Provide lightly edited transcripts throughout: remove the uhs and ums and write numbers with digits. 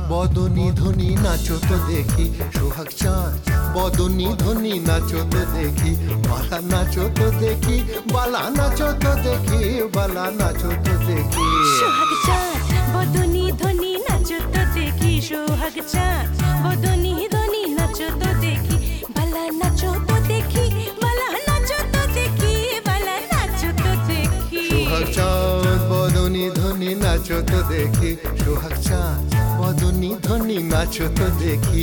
বদনী ধ্বনি নাচো তো দেখি সোহাগ চাঁদ বদনী ধ্বনি নাচো তো দেখি বালা নাচো তো দেখি বালা নাচো তো দেখি বালা নাচো তো দেখি সোহাগ চাঁদ বদনী ধ্বনি নাচো তো দেখি সোহাগ চাঁদ বদনী ধ্বনি নাচো তো দেখি বালা নাচো তো দেখি বালা নাচো তো দেখি বালা নাচো তো দেখি সোহাগ চাঁদ বদনী ধ্বনি নাচো তো দেখি সোহাগ চাঁদ বদনী ধ্বনি নাচো তো দেখি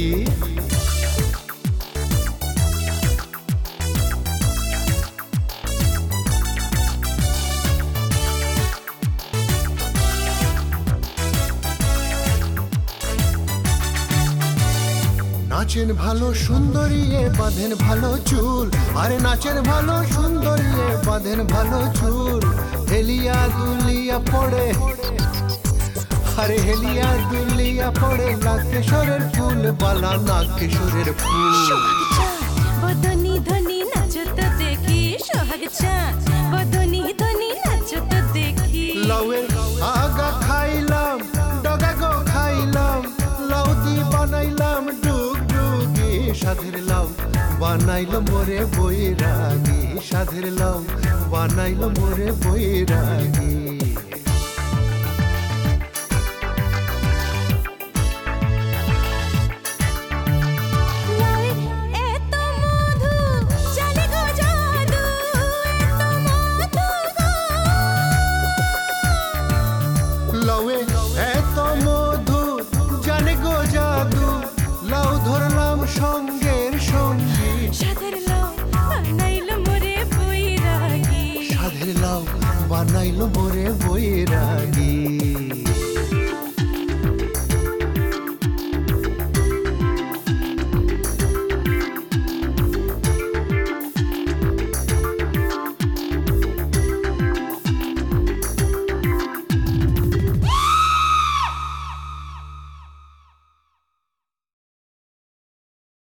নাচেন ভালো সুন্দরী বাঁধেন ভালো চুল আরে নাচেন ভালো সুন্দরী বাঁধেন ভালো চুল হেলিয়া দুলিয়া পড়ে আরে হেলিয়া দুলিয়া পড়ে নাগেশ্বরের ফুল বালা নাগেশ্বরের ফুল সোহাগ চাঁদ বদনী ধ্বনি নাচো তো দেখি সোহাগ চাঁদ বদনী ধ্বনি নাচো তো দেখি লাউয়ের আগা খাইলাম ডগা গো খাইলাম লাউ দি বানাইলাম ডুগ ডুগি সাধের লাউ বানাইলো মোরে বৈরাগী সাধের লাউ বানাইলো মোরে বৈরাগী লাউয়ে এত মধু জানে গো জাদু লাউ ধরলাম সঙ্গের সঙ্গী সাধের লাউ বানাইলো মোরে বৈরাগী সাধের লাউ বানাইলো মোরে